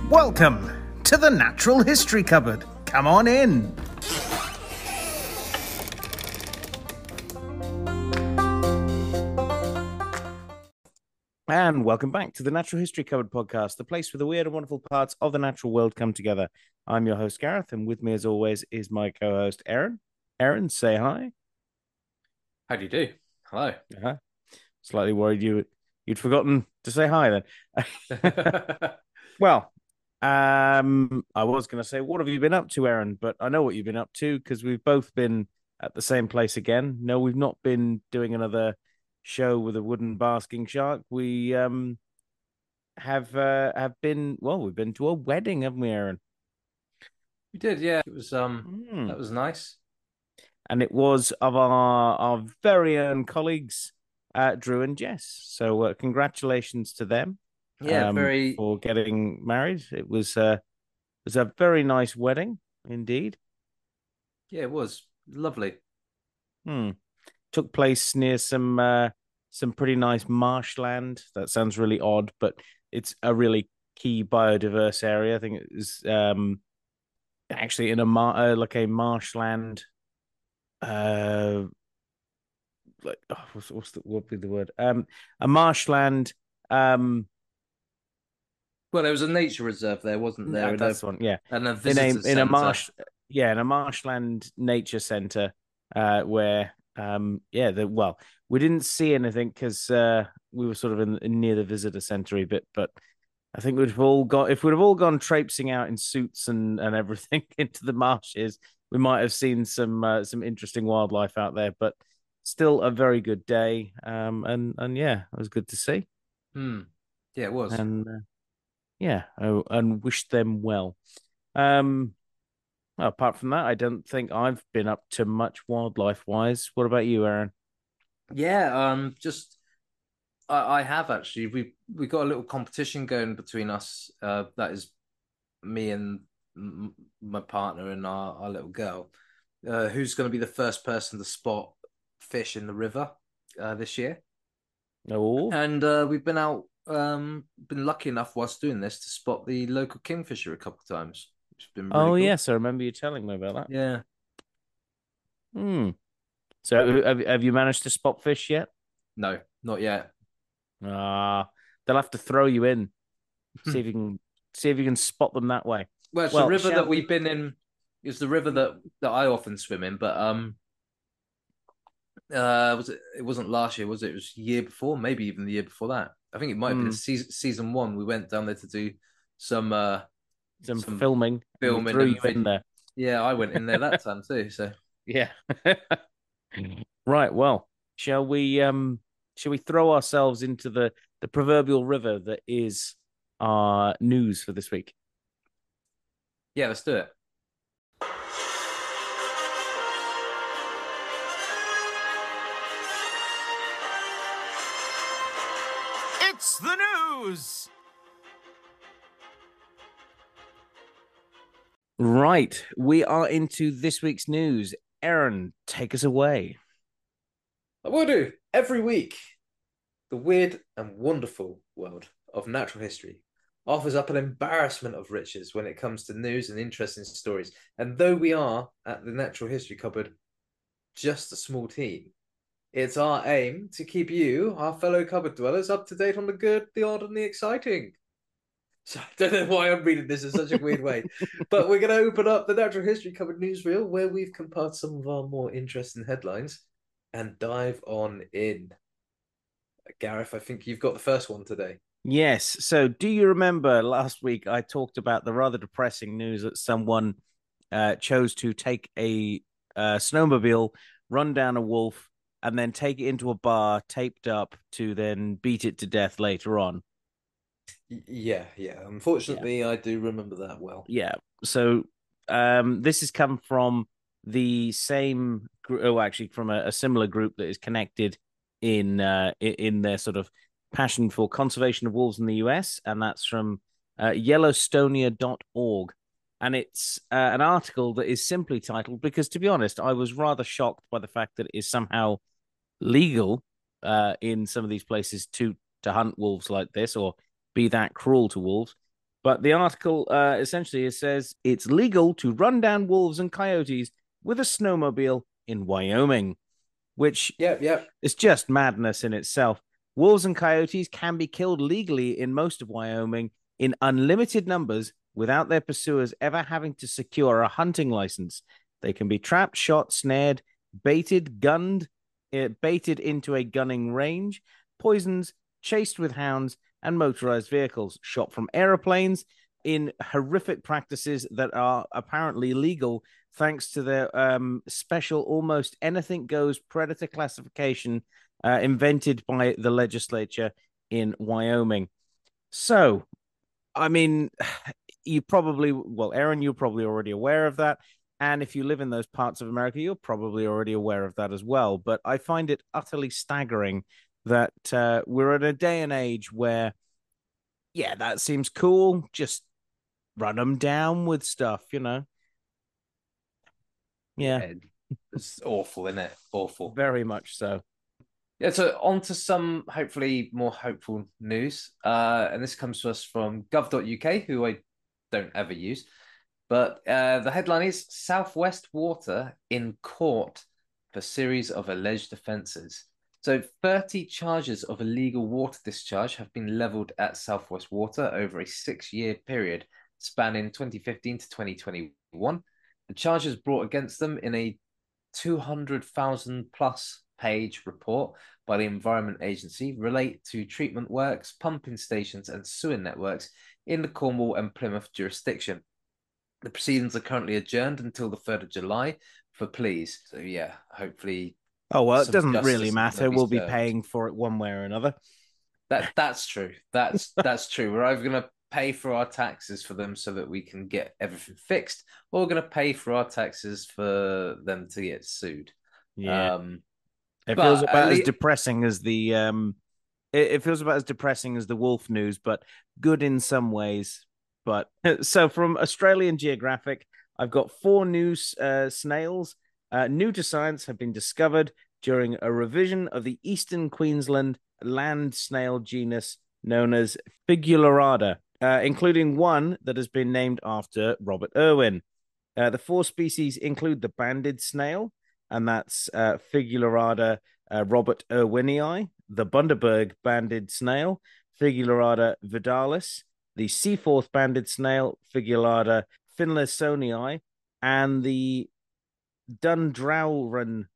Welcome to the Natural History Cupboard. Come on in. And welcome back to the Natural History Cupboard podcast, the place where the weird and wonderful parts of the natural world come together. I'm your host, Gareth, and with me, as always, is my co-host, Aaron. Aaron, say hi. How do you do? Hello. Slightly worried you'd forgotten to say hi then. Well, I was going to say, what have you been up to, Aaron? But I know what you've been up to because we've both been at the same place again. No, we've not been doing another show with a wooden basking shark. We have been, well, we've been to a wedding, haven't we, Aaron? We did, yeah. It was that was nice. And it was of our very own colleagues, Drew and Jess. So congratulations to them. Yeah, for getting married. It was a very nice wedding indeed. Yeah, it was lovely. Took place near some pretty nice marshland. That sounds really odd, but it's a really key biodiverse area. I think it was actually in a marshland. What would be the word? A marshland. Well, there was a nature reserve there, wasn't there? That's one, yeah. And a visitor in a marshland nature center, where we didn't see anything because we were sort of in near the visitor center a bit, but I think if we'd have all gone traipsing out in suits and everything into the marshes, we might have seen some interesting wildlife out there. But still, a very good day. And yeah, it was good to see. Yeah, it was. And and wish them well. Well, apart from that, I don't think I've been up to much wildlife wise. What about you, Aaron? Yeah, I have actually. We got a little competition going between us. That is me and my partner and our little girl. Who's going to be the first person to spot fish in the river this year? Oh, and we've been out. Been lucky enough whilst doing this to spot the local kingfisher a couple of times, which has been really cool. Yes, I remember you telling me about that. Yeah. So have you managed to spot fish yet? No, not yet. They'll have to throw you in. See if you can spot them that way. Well, it's the river that we've been in. It's the river that I often swim in, but it wasn't last year, was it? It was the year before, maybe even the year before that. I think it might have been season one. We went down there to do some filming. Threw you in there. Yeah, I went in there that time too. So yeah. Right. Well, shall we throw ourselves into the proverbial river that is our news for this week? Yeah, let's do it. It's the news. Right, we are into this week's news. Aaron, take us away. I will do. Every week, the weird and wonderful world of natural history offers up an embarrassment of riches when it comes to news and interesting stories. And though we are, at the Natural History Cupboard, just a small team, it's our aim to keep you, our fellow cupboard dwellers, up to date on the good, the odd, and the exciting. So I don't know why I'm reading this in such a weird way, but we're going to open up the Natural History Cupboard newsreel where we've compiled some of our more interesting headlines and dive on in. Gareth, I think you've got the first one today. Yes. So do you remember last week I talked about the rather depressing news that someone chose to take a snowmobile, run down a wolf, and then take it into a bar taped up to then beat it to death later on? Yeah. Unfortunately, I do remember that well. Yeah. So this has come from the same actually from a similar group that is connected in their sort of passion for conservation of wolves in the US, and that's from Yellowstonia.org. And it's an article that is simply titled, because to be honest, I was rather shocked by the fact that it is somehow legal in some of these places to hunt wolves like this or be that cruel to wolves. But the article essentially it says it's legal to run down wolves and coyotes with a snowmobile in Wyoming, which Yep, yep. is just madness in itself. Wolves and coyotes can be killed legally in most of Wyoming in unlimited numbers without their pursuers ever having to secure a hunting license. They can be trapped, shot, snared, baited, gunned, baited into a gunning range, poisoned, chased with hounds, and motorized vehicles, shot from aeroplanes in horrific practices that are apparently legal thanks to their special almost anything goes predator classification invented by the legislature in Wyoming. So, I mean, you probably, well, Aaron, you're probably already aware of that. And if you live in those parts of America, you're probably already aware of that as well. But I find it utterly staggering that we're in a day and age where, yeah, that seems cool. Just run them down with stuff, you know? Yeah, Yeah, it's awful, isn't it? Awful. very much so. Yeah, so on to some hopefully more hopeful news. And this comes to us from gov.uk, who I don't ever use. But the headline is Southwest Water in court for series of alleged offences. So 30 charges of illegal water discharge have been levelled at Southwest Water over a 6-year period spanning 2015 to 2021. The charges brought against them in a 200,000 plus page report by the Environment Agency relate to treatment works, pumping stations, and sewer networks in the Cornwall and Plymouth jurisdiction. The proceedings are currently adjourned until the 3rd of July for pleas. So, yeah, hopefully Oh, well, it some doesn't really justice is going to matter. be We'll be served. paying for it one way or another. That's true. That's true. We're either going to pay for our taxes for them so that we can get everything fixed, or we're going to pay for our taxes for them to get sued. Yeah. Um, It feels but at about as least, depressing as the it feels about as depressing as the wolf news, but good in some ways. But so from Australian Geographic, I've got four new snails new to science have been discovered during a revision of the eastern Queensland land snail genus known as Figulorada, including one that has been named after Robert Irwin. The four species include the banded snail, and that's Figulorada Robert Irwinii, the Bundaberg banded snail, Figulorada vidalis, the Seaforth banded snail, Figulorada finlaysonii, and the Dundrowran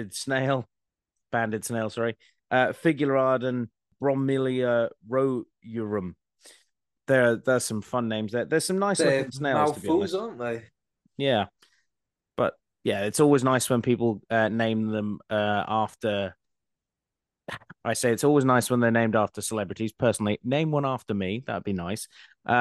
banded snail, sorry, Figularadon bromelia roeurum. There's some fun names there. There's some nice they're looking snails, to be mouthfuls, honest. aren't they? Yeah, but yeah, it's always nice when people name them after. I say it's always nice when they're named after celebrities. Personally, name one after me. That'd be nice.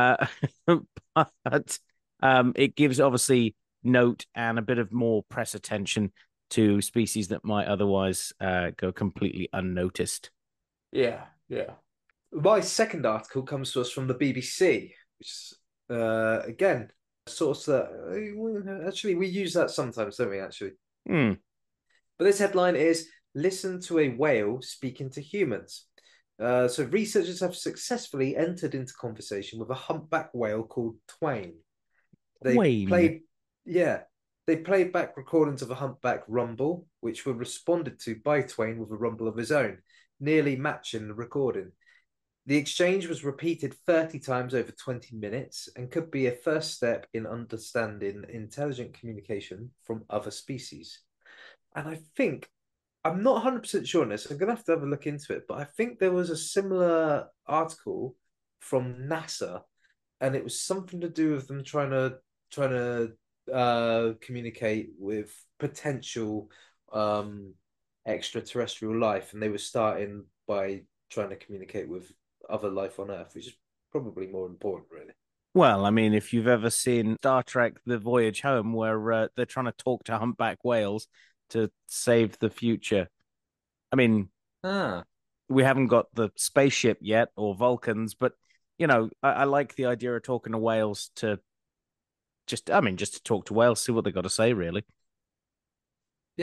But it gives obviously note and a bit of more press attention to species that might otherwise go completely unnoticed. Yeah, yeah. My second article comes to us from the BBC, which is, again, source that actually we use that sometimes, don't we? Actually, Hmm. but this headline is "Listen to a whale speaking to humans." So researchers have successfully entered into conversation with a humpback whale called Twain. They Wayne. played, yeah, they played back recordings of a humpback rumble, which were responded to by Twain with a rumble of his own, nearly matching the recording. The exchange was repeated 30 times over 20 minutes and could be a first step in understanding intelligent communication from other species. And I think, I'm not 100% sure on this, I'm going to have a look into it, but I think there was a similar article from NASA, and it was something to do with them trying to communicate with potential extraterrestrial life, and they were starting by trying to communicate with other life on Earth, which is probably more important, really. Well, I mean, if you've ever seen Star Trek: The Voyage Home, where they're trying to talk to humpback whales to save the future. I mean, Ah, we haven't got the spaceship yet or Vulcans, but I like the idea of talking to whales to just to talk to whales, see what they got to say, really. yeah.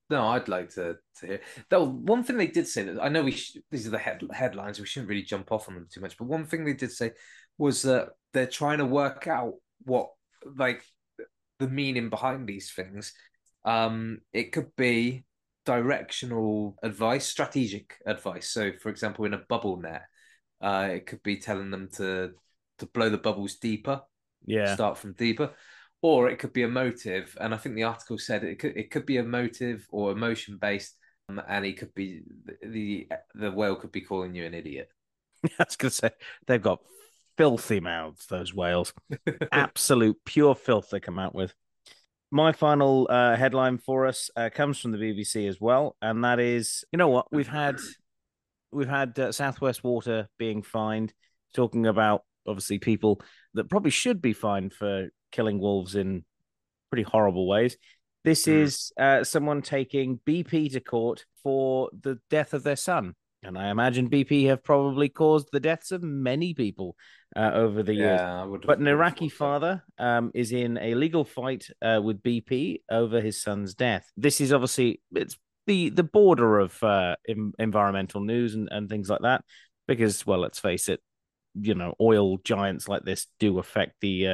No, I'd like to hear. Though one thing they did say that I know these are the headlines. We shouldn't really jump off on them too much. But one thing they did say was that they're trying to work out what like the meaning behind these things. It could be directional advice, strategic advice. So, for example, in a bubble net, it could be telling them to blow the bubbles deeper, Yeah, start from deeper, or it could be a motive. And I think the article said it could be a motive or emotion based, and it could be the whale could be calling you an idiot. I was going to say they've got filthy mouths. Those whales, absolute pure filth they come out with. My final headline for us comes from the BBC as well, and that is, you know what, we've had Southwest Water being fined, talking about obviously people that probably should be fined for killing wolves in pretty horrible ways. This Mm. is someone taking BP to court for the death of their son. And I imagine BP have probably caused the deaths of many people over the years. Yeah, I would have But an would have Iraqi thought so. father is in a legal fight with BP over his son's death. This is obviously it's the border of environmental news and things like that, because well, let's face it, oil giants like this do affect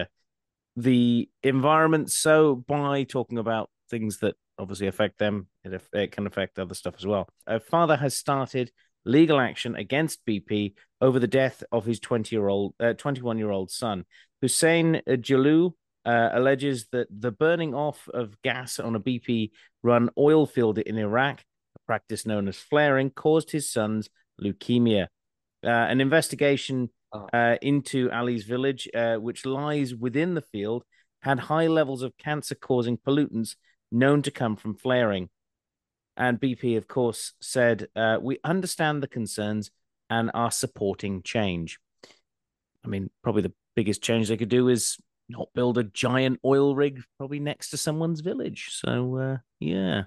the environment. So by talking about things that obviously affect them, it can affect other stuff as well. A father has started legal action against BP over the death of his 21-year-old son. Hussein Jalou alleges that the burning off of gas on a BP-run oil field in Iraq, a practice known as flaring, caused his son's leukemia. An investigation Oh, into Ali's village, which lies within the field, had high levels of cancer causing pollutants known to come from flaring. And BP, of course, said, we understand the concerns and are supporting change. I mean, probably the biggest change they could do is not build a giant oil rig probably next to someone's village. So, yeah.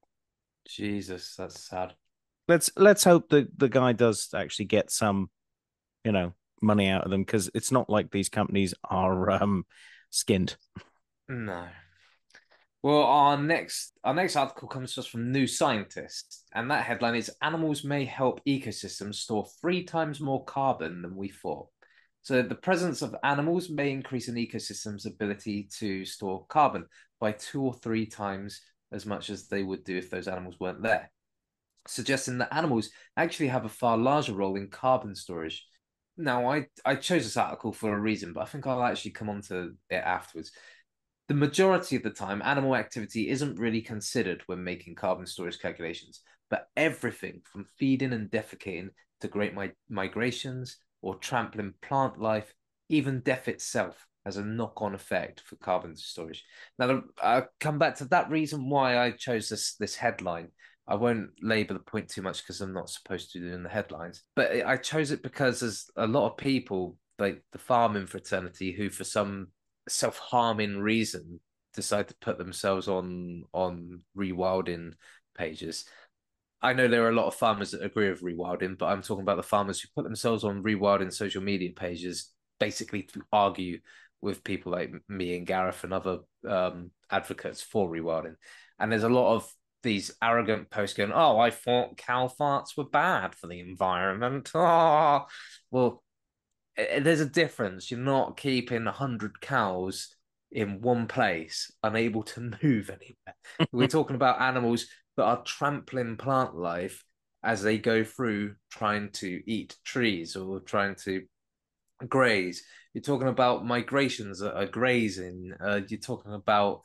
Jesus, that's sad. Let's hope the guy does actually get some money out of them, because it's not like these companies are skinned. No. Well, our next article comes to us from New Scientist, and that headline is Animals may help ecosystems store 3 times more carbon than we thought. So the presence of animals may increase an ecosystem's ability to store carbon by 2 or 3 times as much as they would do if those animals weren't there, suggesting that animals actually have a far larger role in carbon storage. Now, I chose this article for a reason, but I think I'll actually come on to it afterwards. The majority of the time, animal activity isn't really considered when making carbon storage calculations, but everything from feeding and defecating to great migrations or trampling plant life, even death itself has a knock-on effect for carbon storage. Now, I'll come back to that reason why I chose this headline. I won't labor the point too much because I'm not supposed to do in the headlines, but I chose it because there's a lot of people like the farming fraternity who, for some self-harming reason, decide to put themselves on rewilding pages. I know there are a lot of farmers that agree with rewilding, but I'm talking about the farmers who put themselves on rewilding social media pages basically to argue with people like me and Gareth and other advocates for rewilding. And there's a lot of these arrogant posts going, "Oh, I thought cow farts were bad for the environment." Oh, well, there's a difference. You're not keeping 100 cows in one place, unable to move anywhere. We're talking about animals that are trampling plant life as they go through trying to eat trees or trying to graze. You're talking about migrations that are grazing. You're talking about,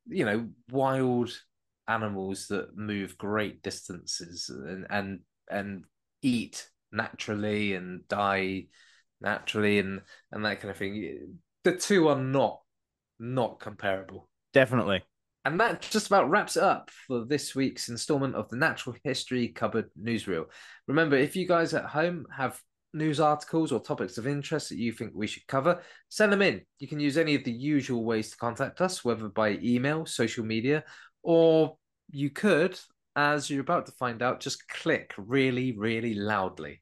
wild animals that move great distances and eat naturally and die naturally and that kind of thing. The two are not comparable. Definitely. And that just about wraps it up for this week's installment of the Natural History Cupboard Newsreel. Remember, if you guys at home have news articles or topics of interest that you think we should cover, send them in. You can use any of the usual ways to contact us, whether by email, social media, or you could, as you're about to find out, just click really, really loudly.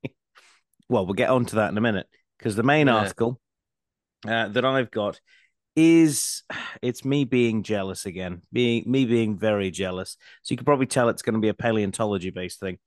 Well, we'll get on to that in a minute, because the main Yeah. article that I've got is it's me being jealous again, being very jealous. So you can probably tell it's going to be a paleontology based thing.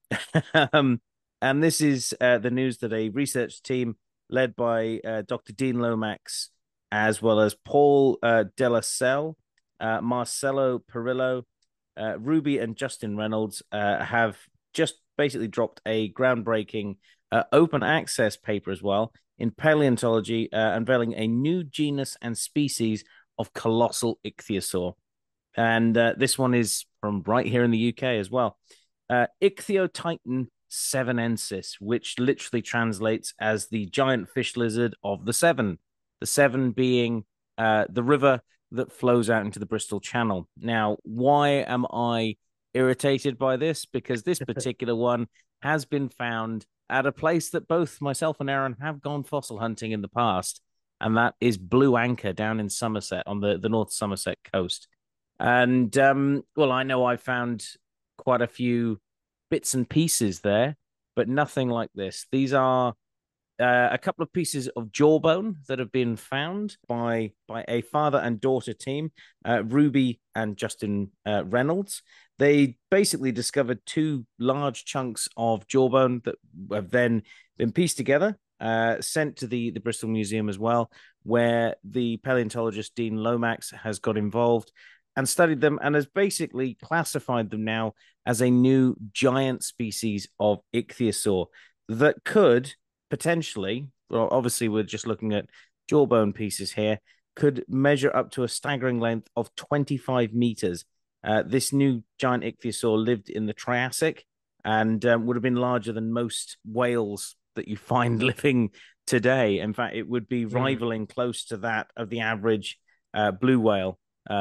um, and this is the news that a research team led by Dr. Dean Lomax, as well as Paul Della Selle, Marcelo Perillo, Ruby, and Justin Reynolds, have just basically dropped a groundbreaking open access paper as well in paleontology, unveiling a new genus and species of colossal ichthyosaur. And this one is from right here in the UK as well. Ichthyotitan sevenensis, which literally translates as the giant fish lizard of the Severn. The Severn being the river that flows out into the Bristol Channel. Now, why am I irritated by this? Because this particular one has been found at a place that both myself and Aaron have gone fossil hunting in the past, and that is Blue Anchor down in Somerset on the North Somerset coast. And well, I know I found quite a few bits and pieces there, but nothing like this. These are a couple of pieces of jawbone that have been found by a father and daughter team, Ruby and Justin Reynolds. They basically discovered two large chunks of jawbone that have then been pieced together, sent to the Bristol Museum as well, where the paleontologist Dean Lomax has got involved and studied them and has basically classified them now as a new giant species of ichthyosaur that could potentially, well, obviously, we're just looking at jawbone pieces here, could measure up to a staggering length of 25 meters. This new giant ichthyosaur lived in the Triassic and would have been larger than most whales that you find living today. In fact, it would be rivaling close to that of the average blue whale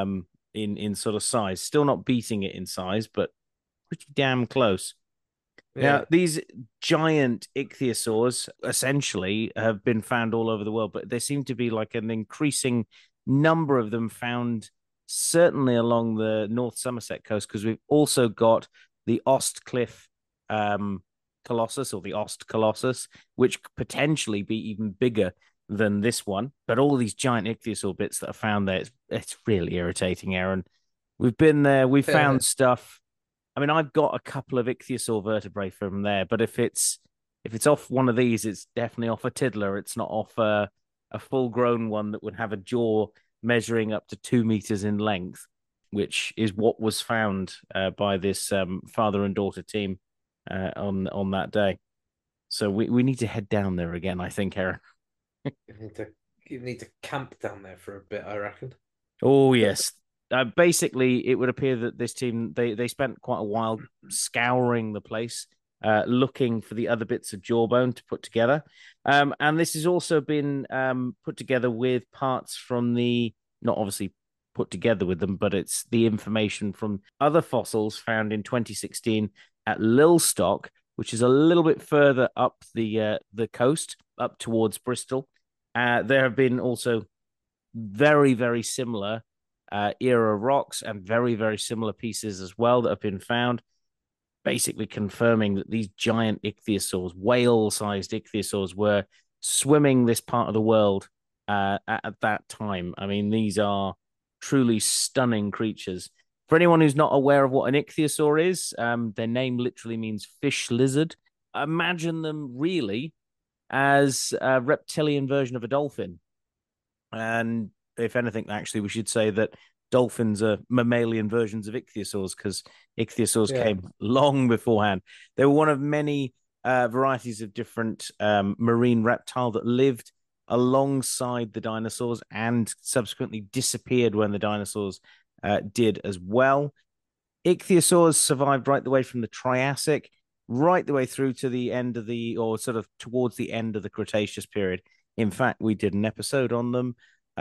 in sort of size. Still not beating it in size, but pretty damn close. Yeah. Now, these giant ichthyosaurs essentially have been found all over the world, but there seem to be like an increasing number of them found certainly along the North Somerset coast, because we've also got the Ostcliffe Colossus, or the Ost Colossus, which could potentially be even bigger than this one. But all these giant ichthyosaur bits that are found there, it's really irritating, Aaron. We've been there, we've found stuff. I mean, I've got a couple of ichthyosaur vertebrae from there, but if it's off one of these, it's definitely off a tiddler. It's not off a full grown one that would have a jaw measuring up to 2 meters in length, which is what was found by this father and daughter team on that day. So we need to head down there again, I think, Aaron. You need to camp down there for a bit, I reckon. Oh yes. Basically, it would appear that this team they spent quite a while scouring the place, looking for the other bits of jawbone to put together. And this has also been put together with parts from the, not obviously put together with them, but it's the information from other fossils found in 2016 at Lilstock, which is a little bit further up the coast, up towards Bristol. There have been also very, very similar era rocks and very, very similar pieces as well that have been found, basically confirming that these giant ichthyosaurs, whale-sized ichthyosaurs, were swimming this part of the world at that time. I mean, these are truly stunning creatures. For anyone who's not aware of what an ichthyosaur is, their name literally means fish lizard. Imagine them really as a reptilian version of a dolphin. And if anything, actually, we should say that dolphins are mammalian versions of ichthyosaurs, because ichthyosaurs came long beforehand. They were one of many varieties of different marine reptile that lived alongside the dinosaurs and subsequently disappeared when the dinosaurs did as well. Ichthyosaurs survived right the way from the Triassic, right the way through to the end of the, or sort of towards the end of the Cretaceous period. In fact, we did an episode on them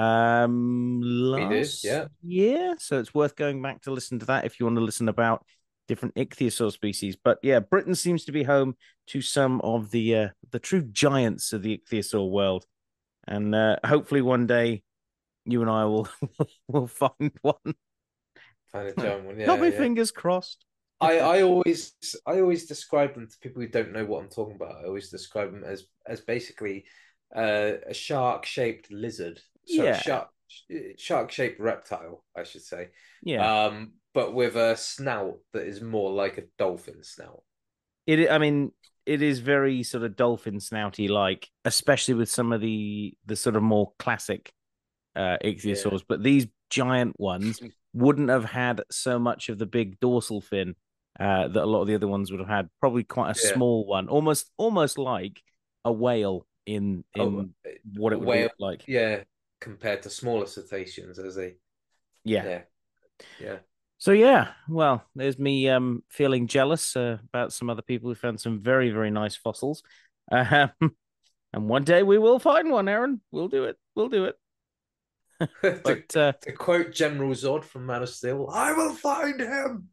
last year, so it's worth going back to listen to that if you want to listen about different ichthyosaur species. But yeah, Britain seems to be home to some of the true giants of the ichthyosaur world, and hopefully one day you and I will will find one. Find a giant one. Got my fingers crossed. I always describe them to people who don't know what I'm talking about. I always describe them as basically a shark shaped lizard. So shark-shaped reptile, I should say. Yeah. But with a snout that is more like a dolphin snout. I mean, it is very sort of dolphin snouty like, especially with some of the sort of more classic Yeah. ichthyosaurs. But these giant ones wouldn't have had so much of the big dorsal fin that a lot of the other ones would have had. Probably quite a Yeah. small one, almost like a whale Oh, in what a it would whale, look like. yeah, compared to smaller cetaceans as they, Yeah. yeah, yeah. So yeah, well, there's me feeling jealous about some other people who found some very, very nice fossils. Um, and one day we will find one, Aaron. We'll do it. We'll do it. to, But to quote General Zod from Man of Steel, I will find him.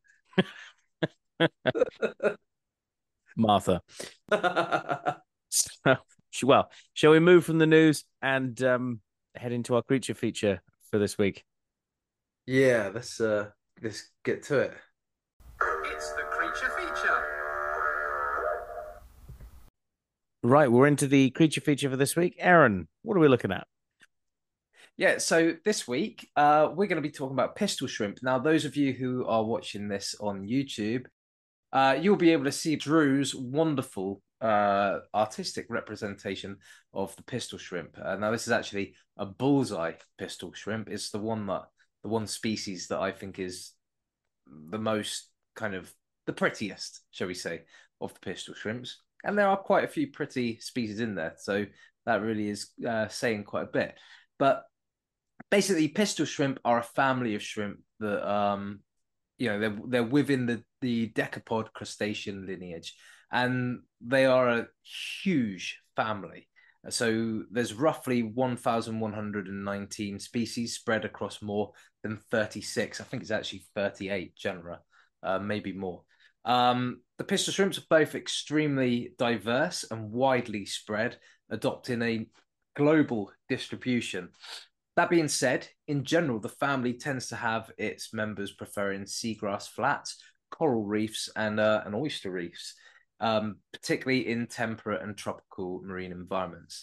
Martha. So, well, shall we move from the news and head into our creature feature for this week? Yeah, let's get to it. It's the creature feature. Right, we're into the creature feature for this week. Aaron, what are we looking at? Yeah, so this week we're going to be talking about pistol shrimp. Now, those of you who are watching this on YouTube, you'll be able to see Drew's wonderful artistic representation of the pistol shrimp. Now, this is actually a bullseye pistol shrimp. It's the one species that I think is the most kind of the prettiest, shall we say, of the pistol shrimps. And there are quite a few pretty species in there, so that really is saying quite a bit. But basically, pistol shrimp are a family of shrimp that they're within the decapod crustacean lineage, and they are a huge family. So there's roughly 1,119 species spread across more than 36. I think it's actually 38 genera, maybe more. The pistol shrimps are both extremely diverse and widely spread, adopting a global distribution. That being said, in general, the family tends to have its members preferring seagrass flats, coral reefs, and oyster reefs, particularly in temperate and tropical marine environments.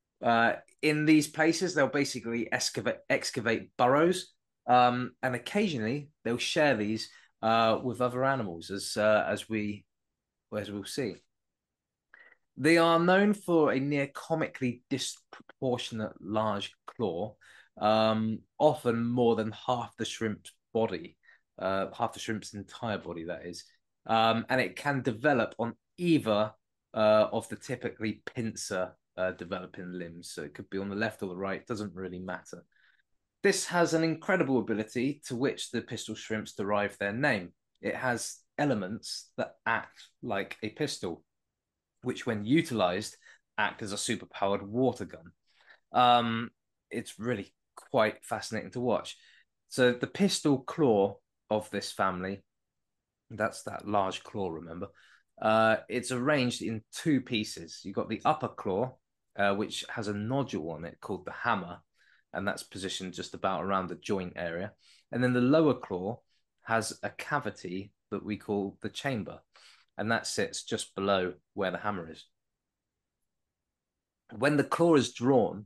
In these places, they'll basically excavate burrows, and occasionally they'll share these with other animals, as we'll see. They are known for a near comically disproportionate large claw, often more than half the shrimp's body, half the shrimp's entire body, that is. And it can develop on either of the typically pincer developing limbs. So it could be on the left or the right, doesn't really matter. This has an incredible ability to which the pistol shrimps derive their name. It has elements that act like a pistol, which, when utilized, act as a superpowered water gun. It's really quite fascinating to watch. So the pistol claw of this family, that's that large claw, remember? It's arranged in two pieces. You've got the upper claw, which has a nodule on it called the hammer, and that's positioned just about around the joint area. And then the lower claw has a cavity that we call the chamber, and that sits just below where the hammer is. When the claw is drawn,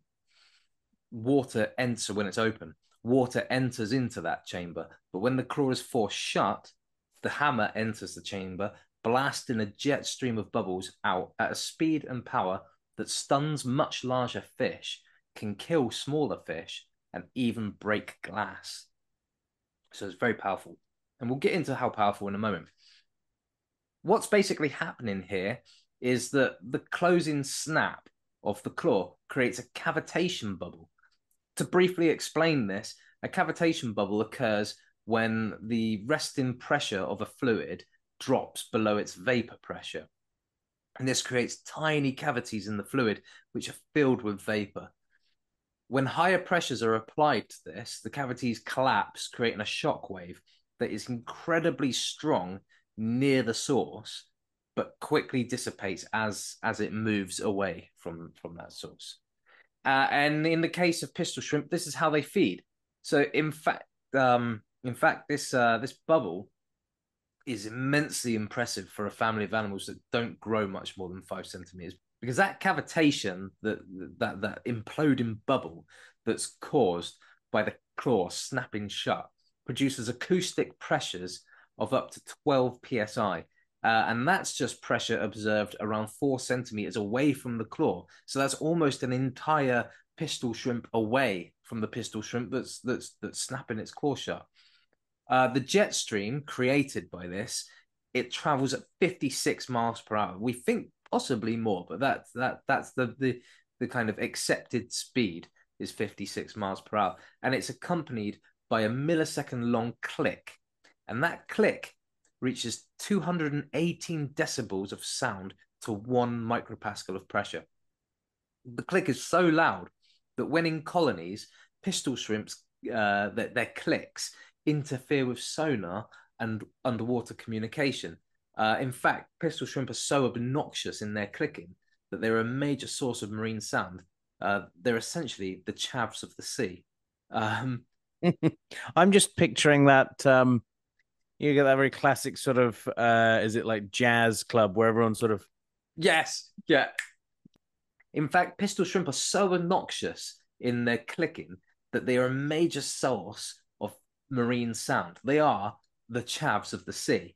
when it's open, water enters into that chamber. But when the claw is forced shut, the hammer enters the chamber, blasting a jet stream of bubbles out at a speed and power that stuns much larger fish, can kill smaller fish, and even break glass. So it's very powerful. And we'll get into how powerful in a moment. What's basically happening here is that the closing snap of the claw creates a cavitation bubble. To briefly explain this, a cavitation bubble occurs when the resting pressure of a fluid drops below its vapor pressure. And this creates tiny cavities in the fluid, which are filled with vapor. When higher pressures are applied to this, the cavities collapse, creating a shock wave that is incredibly strong near the source, but quickly dissipates as it moves away from that source. And in the case of pistol shrimp, this is how they feed. So in fact, this bubble is immensely impressive for a family of animals that don't grow much more than 5 centimeters, because that cavitation, that imploding bubble that's caused by the claw snapping shut produces acoustic pressures of up to 12 psi. And that's just pressure observed around 4 centimeters away from the claw. So that's almost an entire pistol shrimp away from the pistol shrimp that's snapping its claw shut. The jet stream created by this, it travels at 56 miles per hour. We think possibly more, but that's the kind of accepted speed is 56 miles per hour, and it's accompanied by a millisecond long click, and that click reaches 218 decibels of sound to 1 micropascal of pressure. The click is so loud that when in colonies, pistol shrimps, their clicks interfere with sonar and underwater communication. In fact, pistol shrimp are so obnoxious in their clicking that they're a major source of marine sound. They're essentially the chavs of the sea. I'm just picturing that. You get that very classic sort of, is it like jazz club where everyone sort of. Yes, yeah. In fact, pistol shrimp are so obnoxious in their clicking that they are a major source of marine sound. They are the chavs of the sea.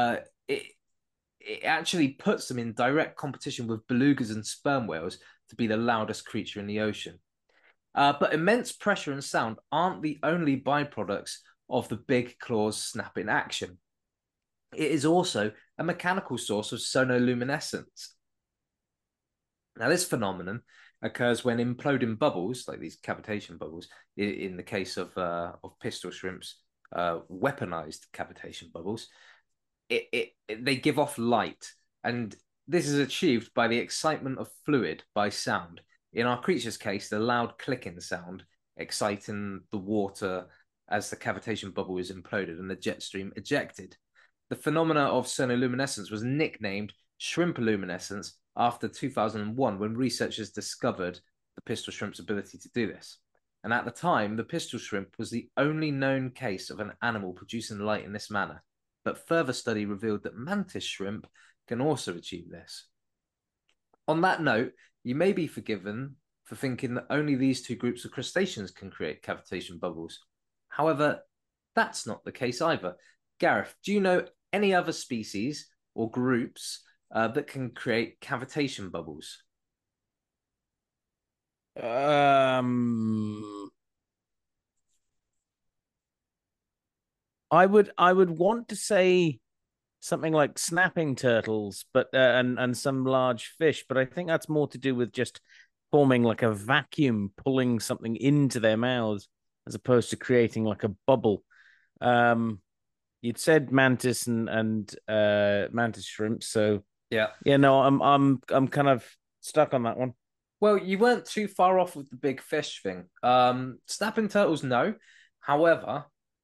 It actually puts them in direct competition with belugas and sperm whales to be the loudest creature in the ocean. But immense pressure and sound aren't the only byproducts of the big claws snapping action. It is also a mechanical source of sonoluminescence. Now, this phenomenon occurs when imploding bubbles, like these cavitation bubbles, in the case of pistol shrimps, weaponized cavitation bubbles, they give off light, and this is achieved by the excitement of fluid by sound. In our creature's case, the loud clicking sound exciting the water as the cavitation bubble is imploded and the jet stream ejected. The phenomena of sonoluminescence was nicknamed shrimpoluminescence after 2001, when researchers discovered the pistol shrimp's ability to do this. And at the time, the pistol shrimp was the only known case of an animal producing light in this manner. But further study revealed that mantis shrimp can also achieve this. On that note, you may be forgiven for thinking that only these two groups of crustaceans can create cavitation bubbles. However, that's not the case either. Gareth, do you know any other species or groups that can create cavitation bubbles? I would want to say something like snapping turtles, but and some large fish, but I think that's more to do with just forming like a vacuum, pulling something into their mouths as opposed to creating like a bubble. You'd said mantis and mantis shrimp, so Yeah. no, I'm kind of stuck on that one. Well, you weren't too far off with the big fish thing. Snapping turtles, no. However,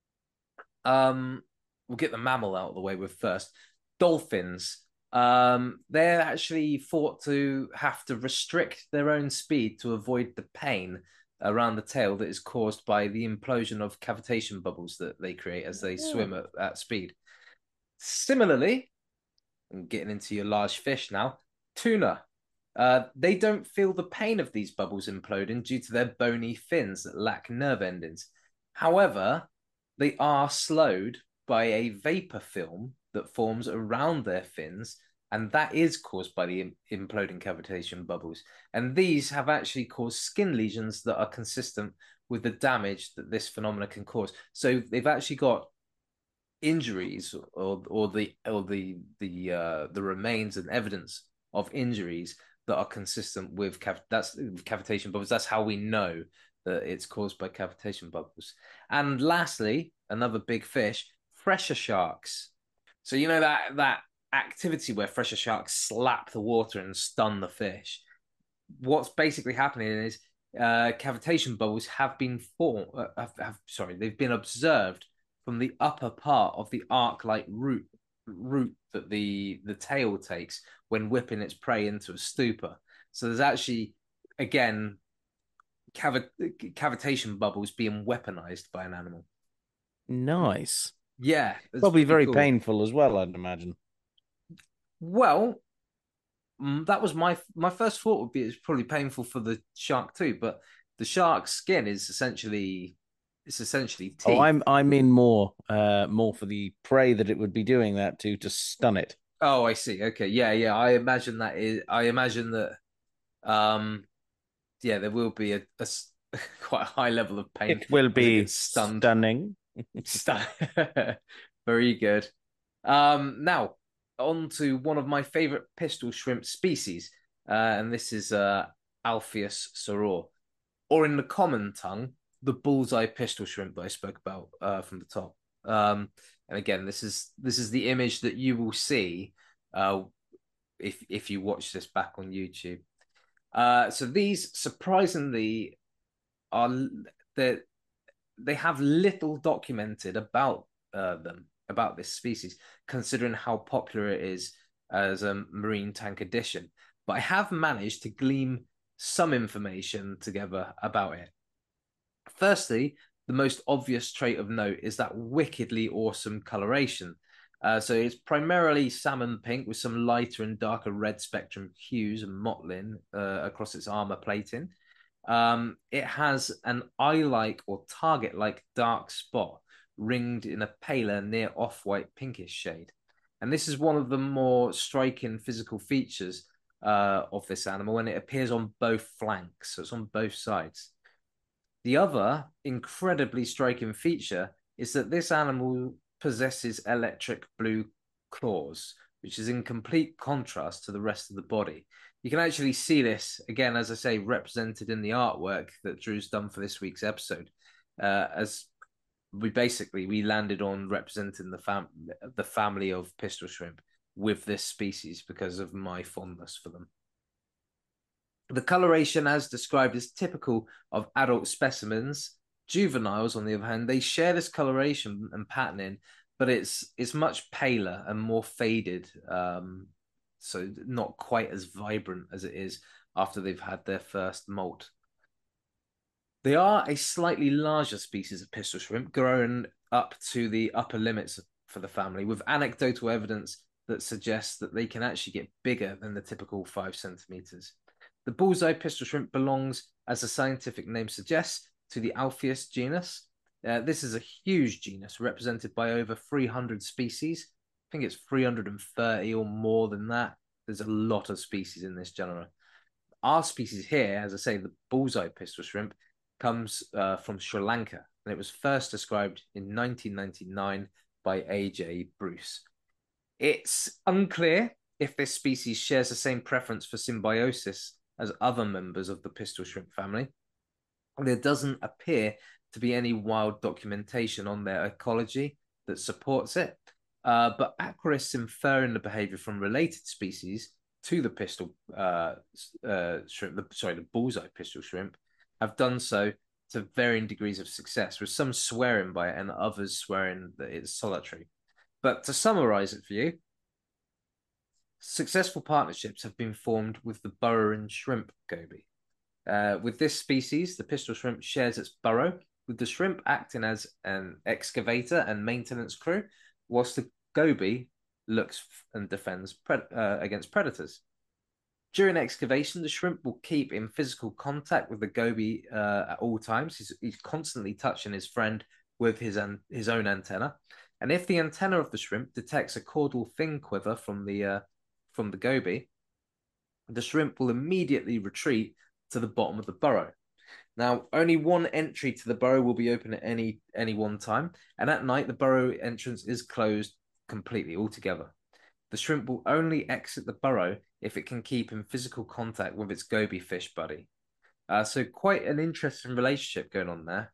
we'll get the mammal out of the way with first. Dolphins. They're actually thought to have to restrict their own speed to avoid the pain around the tail that is caused by the implosion of cavitation bubbles that they create as they swim at speed. Similarly, I'm getting into your large fish now, tuna. They don't feel the pain of these bubbles imploding due to their bony fins that lack nerve endings. However, they are slowed by a vapor film that forms around their fins, and that is caused by the imploding cavitation bubbles. And these have actually caused skin lesions that are consistent with the damage that this phenomena can cause. So they've actually got injuries or the remains and evidence of injuries that are consistent with cavitation bubbles. That's how we know that it's caused by cavitation bubbles. And lastly, another big fish, fresher sharks. So you know that activity where fresher sharks slap the water and stun the fish. What's basically happening is cavitation bubbles have been they've been observed from the upper part of the arc-like route that the tail takes when whipping its prey into a stupor. So there's actually, again, cavitation bubbles being weaponized by an animal. Nice. Yeah. Probably very cool. Painful as well, I'd imagine. Well, that was my first thought would be it's probably painful for the shark too, but the shark's skin is essentially It's essentially teeth. Oh, I'm in more for the prey that it would be doing that to stun it. Oh, I see. Okay, yeah, yeah. I imagine that is. I imagine that. Yeah, there will be quite a high level of pain It will as it be gets stunned. stunning. Very good. Now on to one of my favorite pistol shrimp species, and this is Alpheus soror, or in the common tongue, the bullseye pistol shrimp that I spoke about from the top. And again, this is the image that you will see if you watch this back on YouTube. So these surprisingly are that they have little documented about them, about this species, considering how popular it is as a marine tank addition. But I have managed to glean some information together about it. Firstly, the most obvious trait of note is that wickedly awesome coloration. So it's primarily salmon pink with some lighter and darker red spectrum hues and mottlin across its armor plating. It has an eye-like or target-like dark spot ringed in a paler, near off-white pinkish shade. And this is one of the more striking physical features of this animal, and it appears on both flanks, so it's on both sides. The other incredibly striking feature is that this animal possesses electric blue claws, which is in complete contrast to the rest of the body. You can actually see this, again, as I say, represented in the artwork that Drew's done for this week's episode, as we landed on representing the family of pistol shrimp with this species because of my fondness for them. The coloration, as described, is typical of adult specimens. Juveniles, on the other hand, they share this coloration and patterning, but it's much paler and more faded, so not quite as vibrant as it is after they've had their first molt. They are a slightly larger species of pistol shrimp, growing up to the upper limits for the family, with anecdotal evidence that suggests that they can actually get bigger than the typical 5 centimeters. The bullseye pistol shrimp belongs, as the scientific name suggests, to the Alpheus genus. This is a huge genus represented by over 300 species. I think it's 330 or more than that. There's a lot of species in this genera. Our species here, as I say, the bullseye pistol shrimp, comes from Sri Lanka, and it was first described in 1999 by A.J. Bruce. It's unclear if this species shares the same preference for symbiosis as other members of the pistol shrimp family. There doesn't appear to be any wild documentation on their ecology that supports it, but aquarists inferring the behavior from related species to the pistol shrimp, the bullseye pistol shrimp, have done so to varying degrees of success, with some swearing by it and others swearing that it's solitary. But to summarize it for you, successful partnerships have been formed with the burrowing shrimp goby. With this species, the pistol shrimp shares its burrow, with the shrimp acting as an excavator and maintenance crew, whilst the goby looks and defends against predators. During excavation, the shrimp will keep in physical contact with the goby at all times. He's constantly touching his friend with his own antenna. And if the antenna of the shrimp detects a caudal fin quiver from the goby, the shrimp will immediately retreat to the bottom of the burrow. Now, only one entry to the burrow will be open at any one time, and at night the burrow entrance is closed completely altogether. The shrimp will only exit the burrow if it can keep in physical contact with its goby fish buddy. So quite an interesting relationship going on there.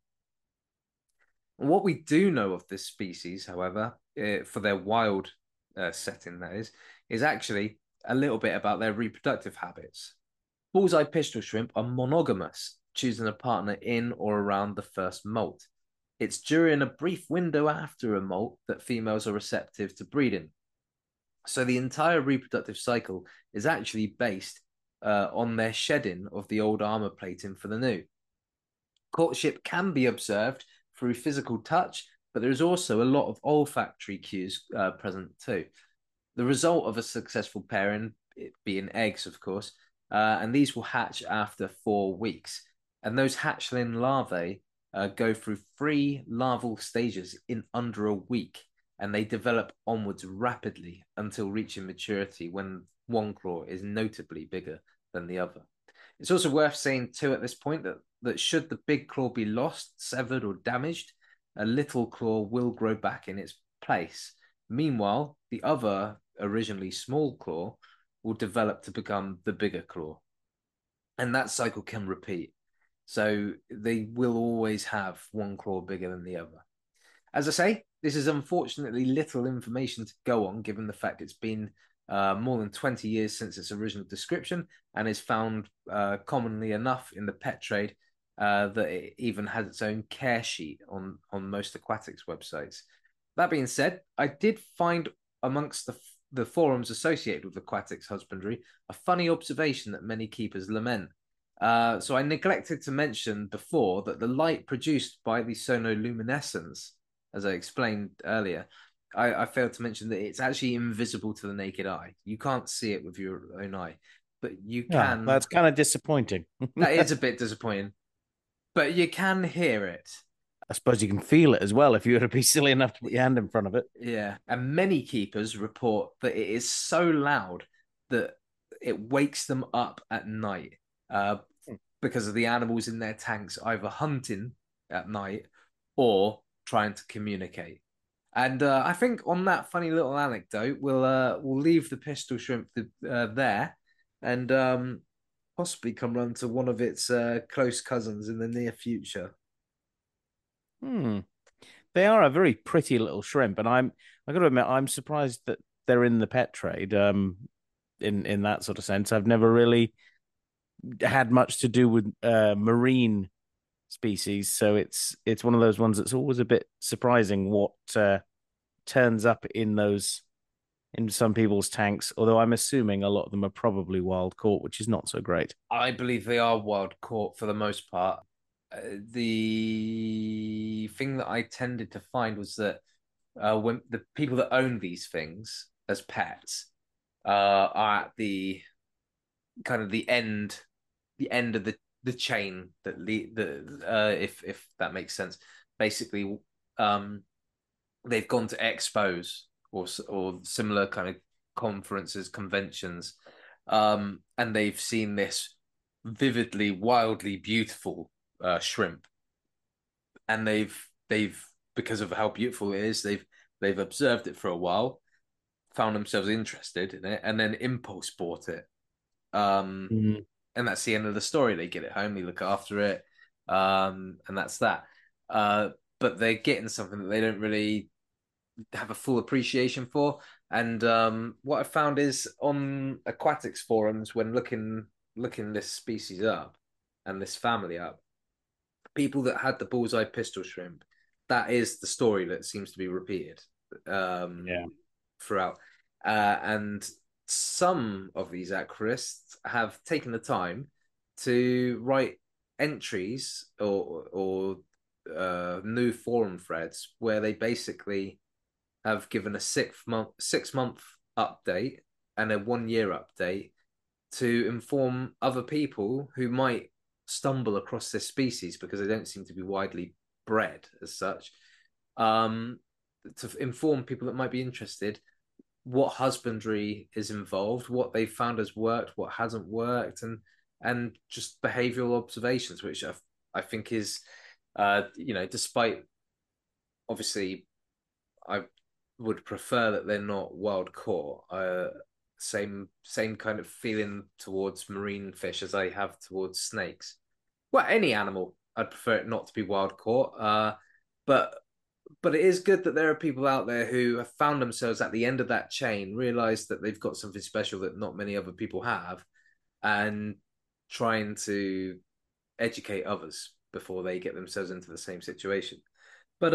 And what we do know of this species, however, for their wild setting, that is actually a little bit about their reproductive habits. Bullseye pistol shrimp are monogamous, choosing a partner in or around the first molt. It's during a brief window after a molt that females are receptive to breeding. So the entire reproductive cycle is actually based on their shedding of the old armor plating for the new. Courtship can be observed through physical touch, but there is also a lot of olfactory cues present too. The result of a successful pairing, it being eggs, of course, and these will hatch after 4 weeks. And those hatchling larvae go through 3 larval stages in under a week, and they develop onwards rapidly until reaching maturity when one claw is notably bigger than the other. It's also worth saying too at this point that should the big claw be lost, severed, or damaged, a little claw will grow back in its place. Meanwhile, the other, originally small claw, will develop to become the bigger claw. And that cycle can repeat. So they will always have one claw bigger than the other. As I say, this is unfortunately little information to go on, given the fact it's been more than 20 years since its original description, and is found commonly enough in the pet trade that it even has its own care sheet on most aquatics websites. That being said, I did find amongst the forums associated with aquatics husbandry a funny observation that many keepers lament. So I neglected to mention before that the light produced by the sonoluminescence, as I explained earlier, I failed to mention that it's actually invisible to the naked eye. You can't see it with your own eye, but you can. That's kind of disappointing. That is a bit disappointing, but you can hear it. I suppose you can feel it as well if you were to be silly enough to put your hand in front of it. Yeah, and many keepers report that it is so loud that it wakes them up at night because of the animals in their tanks either hunting at night or trying to communicate. And I think on that funny little anecdote, we'll leave the pistol shrimp there and possibly come round to one of its close cousins in the near future. They are a very pretty little shrimp, and I got to admit, I'm surprised that they're in the pet trade. In that sort of sense, I've never really had much to do with marine species, so it's one of those ones that's always a bit surprising what turns up in some people's tanks. Although I'm assuming a lot of them are probably wild caught, which is not so great. I believe they are wild caught for the most part. The thing that I tended to find was that when the people that own these things as pets are at the kind of the end of the chain that if that makes sense. Basically, they've gone to expos or similar kind of conferences, conventions, and they've seen this vividly, wildly beautiful shrimp, and they've because of how beautiful it is, they've observed it for a while, found themselves interested in it, and then impulse bought it. And that's the end of the story. They get it home, they look after it, and that's that. But they're getting something that they don't really have a full appreciation for. And what I found is on aquatics forums, when looking this species up and this family up, people that had the bullseye pistol shrimp, that is the story that seems to be repeated throughout. And some of these aquarists have taken the time to write entries or new forum threads where they basically have given a 6-month update and a 1-year update to inform other people who might stumble across this species because they don't seem to be widely bred as such, to inform people that might be interested what husbandry is involved, what they found has worked, what hasn't worked, and just behavioral observations, which I think is, despite obviously I would prefer that they're not wild caught. Same kind of feeling towards marine fish as I have towards snakes. Well, any animal, I'd prefer it not to be wild caught. But it is good that there are people out there who have found themselves at the end of that chain, realize that they've got something special that not many other people have, and trying to educate others before they get themselves into the same situation. But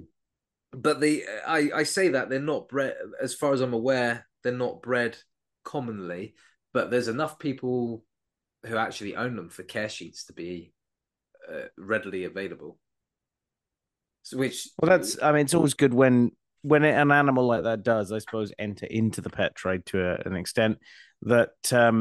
I say that they're not bred, as far as I'm aware, they're not bred commonly, but there's enough people who actually own them for care sheets to be readily available. So it's always good when an animal like that does, I suppose, enter into the pet trade to an extent that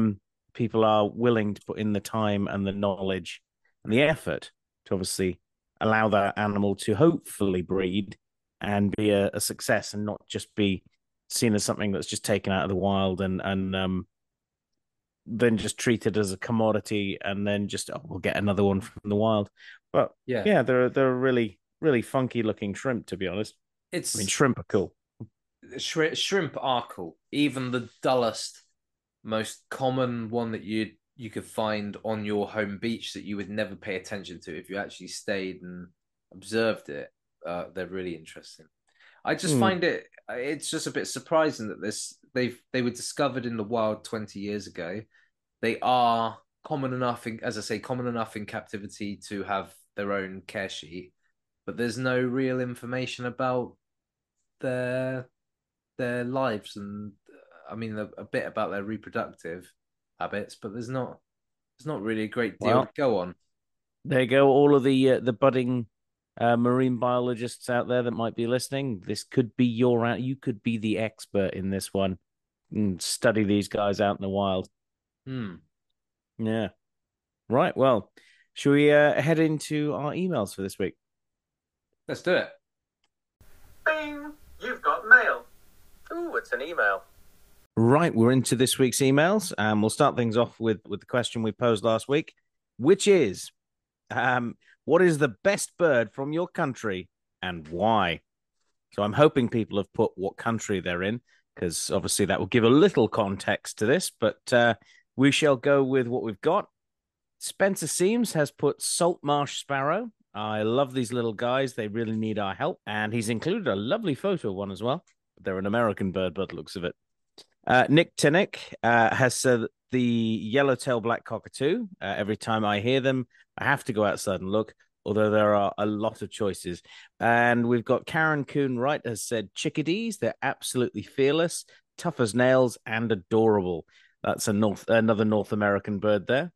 people are willing to put in the time and the knowledge and the effort to obviously allow that animal to hopefully breed and be a success and not just be seen as something that's just taken out of the wild and then just treated as a commodity and then just we'll get another one from the wild. But Yeah, yeah, they're a really really funky looking shrimp, to be honest. I mean, it's shrimp are cool. shrimp are cool. Even the dullest, most common one that you could find on your home beach that you would never pay attention to if you actually stayed and observed it. They're really interesting. I just Hmm. find it's just a bit surprising that they were discovered in the wild 20 years ago. They are common enough as I say, common enough in captivity to have their own care sheet, but there's no real information about their lives and I mean a bit about their reproductive habits, but there's not really a great deal to Well, go on. there you go. All of the budding marine biologists out there that might be listening, this could be you could be the expert in this one and study these guys out in the wild. Hmm. Yeah. Right. Well, should we head into our emails for this week? Let's do it. Bing! You've got mail. Ooh, it's an email. Right, we're into this week's emails, and we'll start things off with the question we posed last week, which is, what is the best bird from your country and why? So I'm hoping people have put what country they're in, because obviously that will give a little context to this, but we shall go with what we've got. Spencer Seams has put salt marsh sparrow. I love these little guys. They really need our help. And he's included a lovely photo of one as well. They're an American bird, by the looks of it. Nick Tinnick has said the yellowtail black cockatoo. Every time I hear them, I have to go outside and look, although there are a lot of choices. And we've got Karen Coon Wright has said chickadees. They're absolutely fearless, tough as nails, and adorable. That's another North American bird there.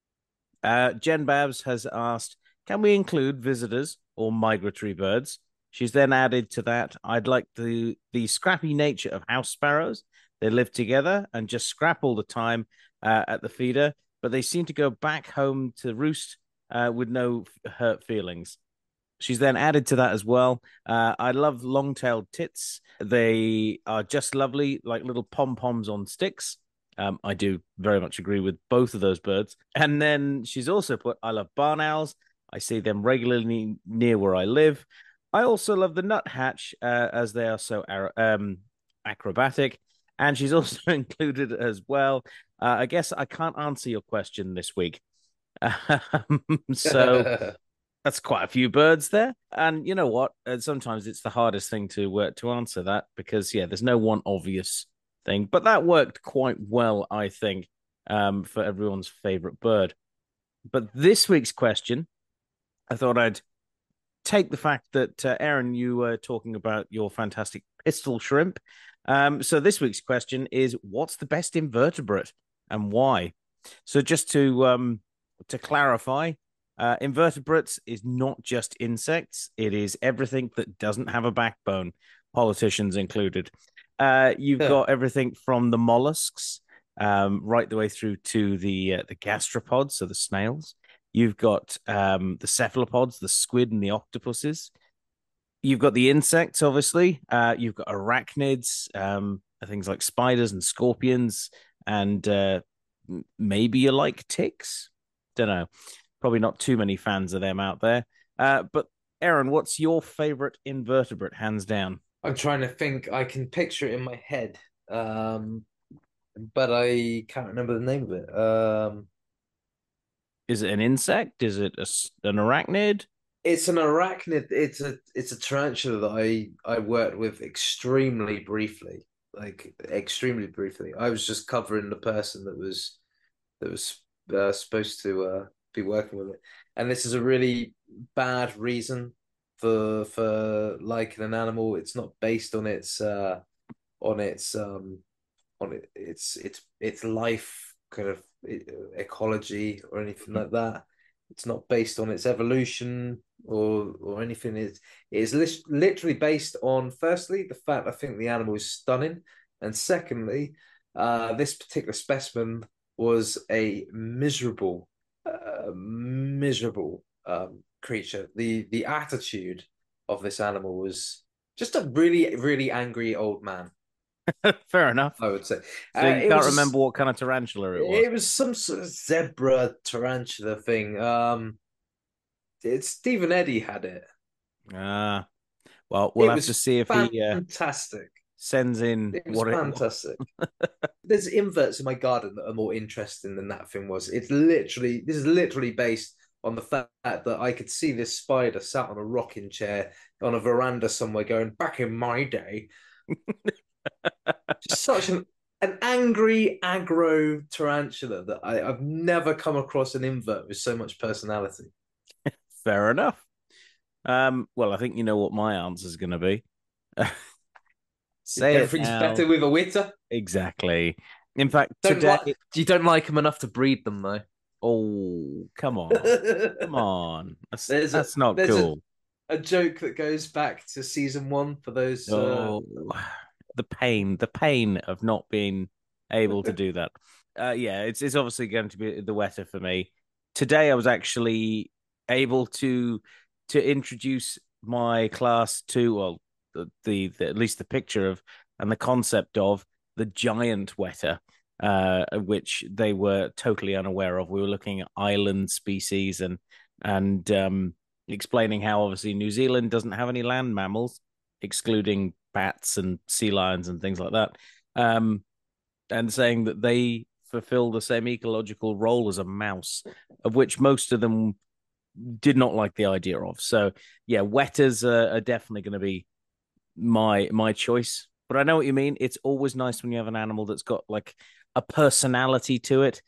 Jen Babs has asked, can we include visitors or migratory birds? She's then added to that, I'd like the scrappy nature of house sparrows. They live together and just scrap all the time at the feeder, but they seem to go back home to roost with no hurt feelings. She's then added to that as well. I love long-tailed tits. They are just lovely, like little pom-poms on sticks. I do very much agree with both of those birds. And then she's also put, I love barn owls. I see them regularly near where I live. I also love the nuthatch as they are so acrobatic. And she's also included as well. I guess I can't answer your question this week. So that's quite a few birds there. And you know what? Sometimes it's the hardest thing to answer that because yeah, there's no one obvious thing. But that worked quite well, I think, for everyone's favorite bird. But this week's question, I thought I'd take the fact that Aaron, you were talking about your fantastic pistol shrimp. So this week's question is, what's the best invertebrate and why? So just to clarify, invertebrates is not just insects; it is everything that doesn't have a backbone, politicians included. You've got everything from the mollusks, right the way through to the gastropods, so the snails. You've got the cephalopods, the squid and the octopuses. You've got the insects, obviously. You've got arachnids, things like spiders and scorpions, and maybe you like ticks. Don't know. Probably not too many fans of them out there. But Aaron, what's your favorite invertebrate, hands down? I'm trying to think. I can picture it in my head, but I can't remember the name of it. Is it an insect? Is it an arachnid? It's an arachnid. It's a tarantula that I worked with extremely briefly, like extremely briefly. I was just covering the person that was supposed to be working with it, and this is a really bad reason for liking an animal. It's not based on on its its life kind of ecology or anything like that. It's not based on its evolution or anything. It's literally based on, firstly, the fact I think the animal is stunning, and secondly, this particular specimen was a miserable creature. The attitude of this animal was just a really, really angry old man, Fair enough. I would say. So you It can't was remember what kind of tarantula it was. it was some sort of zebra tarantula thing. Stephen Eddy had it. Ah, well, we'll It have to was see if he fantastic. sends in It was what it was. fantastic. There's inverts in my garden that are more interesting than that thing was. This is literally based on the fact that I could see this spider sat on a rocking chair on a veranda somewhere going, back in my day. Just such an angry aggro tarantula that I've never come across an invert with so much personality. Fair enough. Well, I think you know what my answer is going to be. Say it Everything's now. better with a witter. Exactly. In fact, Don't today. you don't like them enough to breed them though. Oh, come on, come on. That's not there's cool. a joke that goes back to season 1 for those. Oh, the pain of not being able to do that. Yeah, it's obviously going to be the wetter for me. Today, I was actually able to introduce my class to, well, the at least the picture of and the concept of the giant wetter, which they were totally unaware of. We were looking at island species and explaining how obviously New Zealand doesn't have any land mammals, excluding bats and sea lions and things like that, and saying that they fulfill the same ecological role as a mouse, of which most of them did not like the idea of. So yeah, wetters are definitely going to be my choice. But I know what you mean. It's always nice when you have an animal that's got like a personality to it.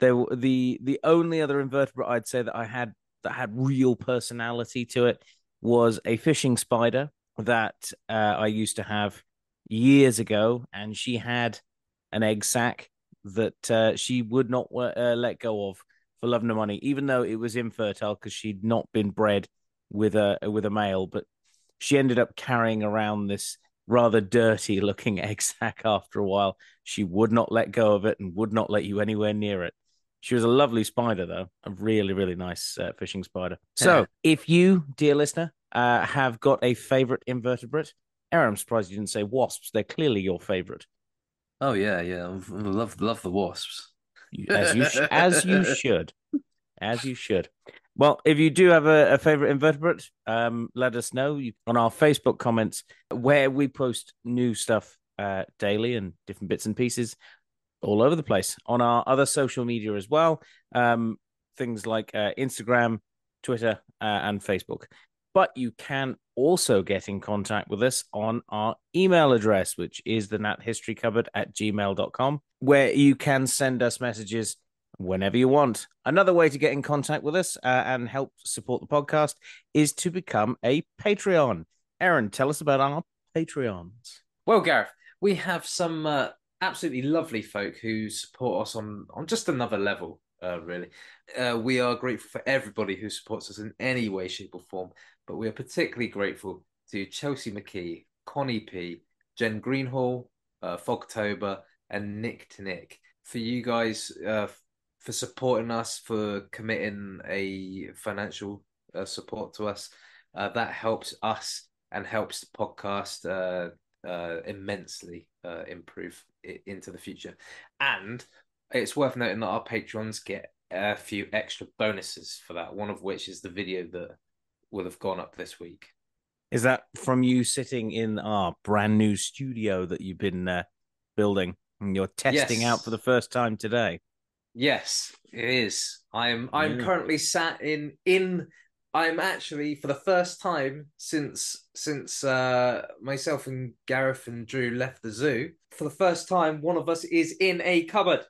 The only other invertebrate I'd say that I had that had real personality to it was a fishing spider that I used to have years ago, and she had an egg sac that she would not let go of for love nor money, even though it was infertile because she'd not been bred with a male. But she ended up carrying around this rather dirty looking egg sac after a while. She would not let go of it and would not let you anywhere near it. She was a lovely spider, though, a really, really nice fishing spider. So, if you, dear listener, have got a favorite invertebrate, Aaron, I'm surprised you didn't say wasps. They're clearly your favorite. Oh yeah, yeah. I love the wasps. As you should. As you should. Well, if you do have a favorite invertebrate, let us know on our Facebook comments where we post new stuff daily and different bits and pieces all over the place. On our other social media as well, things like Instagram, Twitter, and Facebook. But you can also get in contact with us on our email address, which is the nathistorykupboard@gmail.com, where you can send us messages whenever you want. Another way to get in contact with us and help support the podcast is to become a Patreon. Aaron, tell us about our Patreons. Well, Gareth, we have some absolutely lovely folk who support us on just another level, really. We are grateful for everybody who supports us in any way, shape, or form, but we are particularly grateful to Chelsea McKee, Connie P, Jen Greenhall, Fogtober, and Nick to Nick. For you guys, for supporting us, for committing a financial support to us, that helps us and helps the podcast immensely improve into the future. And it's worth noting that our patrons get a few extra bonuses for that, one of which is the video that will have gone up this week. Is that from you sitting in our brand new studio that you've been building and you're testing out for the first time today? Yes, it is. I'm currently sat in I'm actually, for the first time since myself and Gareth and Drew left the zoo, for the first time one of us is in a cupboard.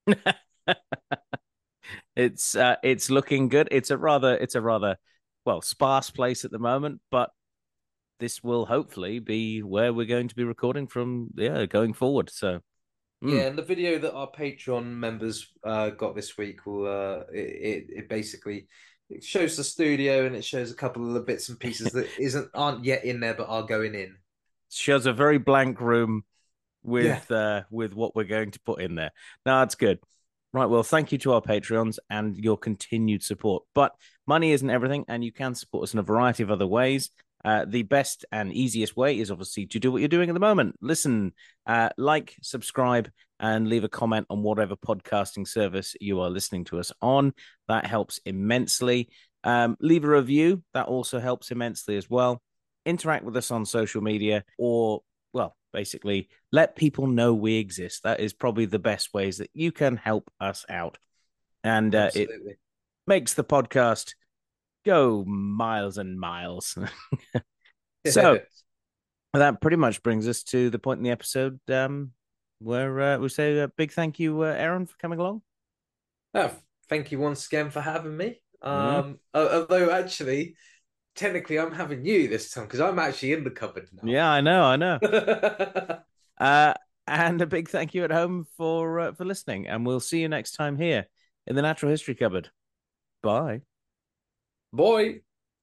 It's looking good. It's a rather well sparse place at the moment, but this will hopefully be where we're going to be recording from, going forward. So yeah, and the video that our Patreon members got this week will it basically it shows the studio and it shows a couple of the bits and pieces that aren't yet in there but are going in. Shows a very blank room with what we're going to put in there. No, that's good. Right. Well, thank you to our Patreons and your continued support. But money isn't everything, and you can support us in a variety of other ways. The best and easiest way is obviously to do what you're doing at the moment. Listen, like, subscribe, and leave a comment on whatever podcasting service you are listening to us on. That helps immensely. Leave a review. That also helps immensely as well. Interact with us on social media, or, well, basically let people know we exist. That is probably the best ways that you can help us out. And it makes the podcast go miles and miles. So that pretty much brings us to the point in the episode where we say a big thank you, Aaron, for coming along. Thank you once again for having me. Although actually, technically, I'm having you this time because I'm actually in the cupboard now. Yeah, I know. And a big thank you at home for listening, and we'll see you next time here in the Natural History Cupboard. Bye. Boy.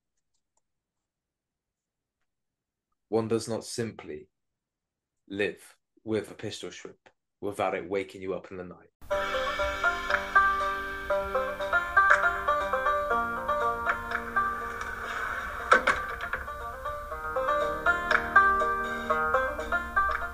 One does not simply live with a pistol shrimp without it waking you up in the night.